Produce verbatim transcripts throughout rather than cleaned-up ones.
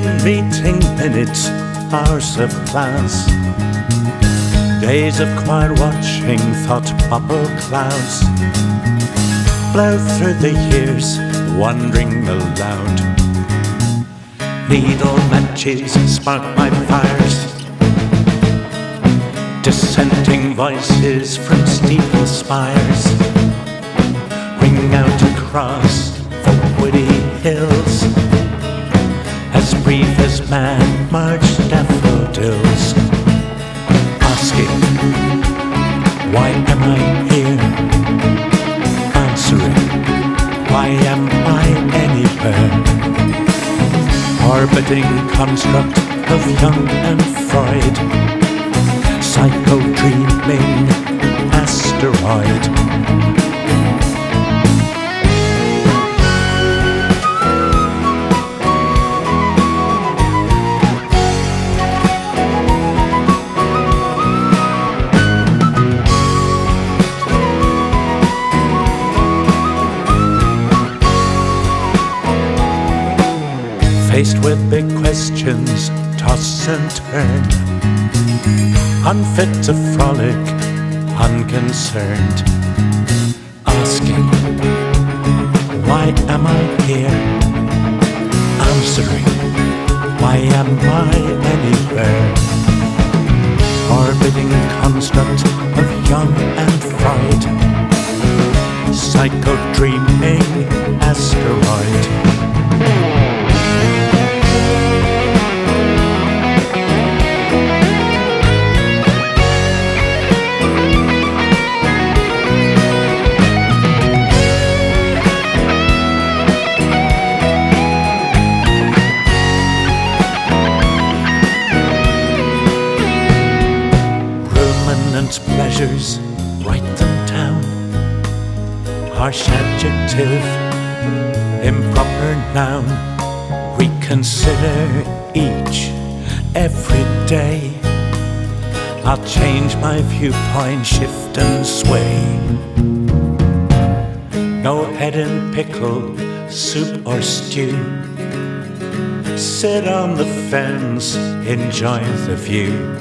meeting minutes, hours of class, days of quiet watching, thought bubble clouds blow through the years, wandering aloud. Needle matches spark my fires, dissenting voices from steeple spires ring out across the woody hills, as brief as man-marched daffodils, asking, why am I here? Answering, why am I anywhere? Orbiting construct of Jung and Freud, psycho-dreaming asteroid. Faced with big questions, toss and turn, unfit to frolic, unconcerned, asking, why am I here? Answering, why am I anywhere? Orbiting construct of Jung and Freud, psycho-dreaming asteroid. Pleasures, write them down. Harsh adjective, improper noun. Reconsider each, every day. I'll change my viewpoint, shift and sway. No head in pickle, soup or stew. Sit on the fence, enjoy the view.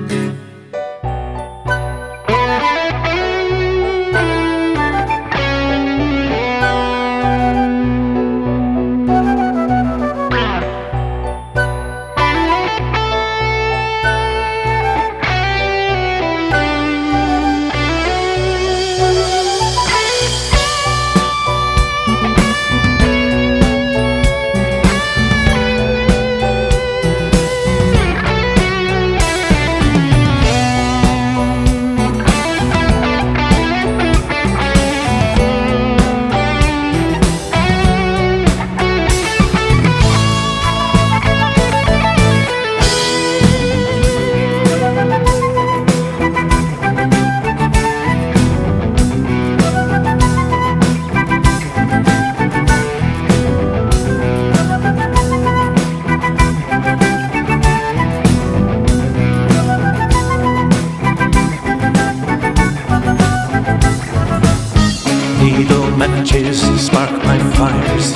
Needle matches spark my fires,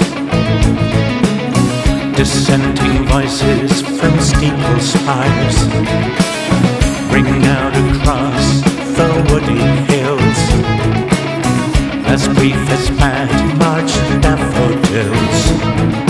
dissenting voices from steeple spires ring out across the woody hills, as brief as mad-marched daffodils.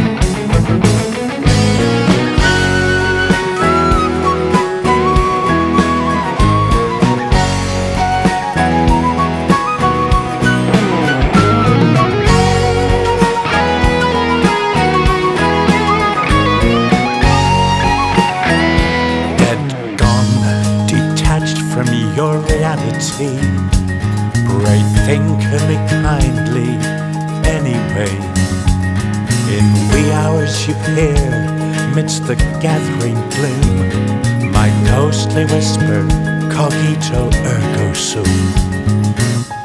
From your reality, pray think of me kindly anyway. In wee hours you hear, midst the gathering gloom, my ghostly whisper, cogito ergo sum.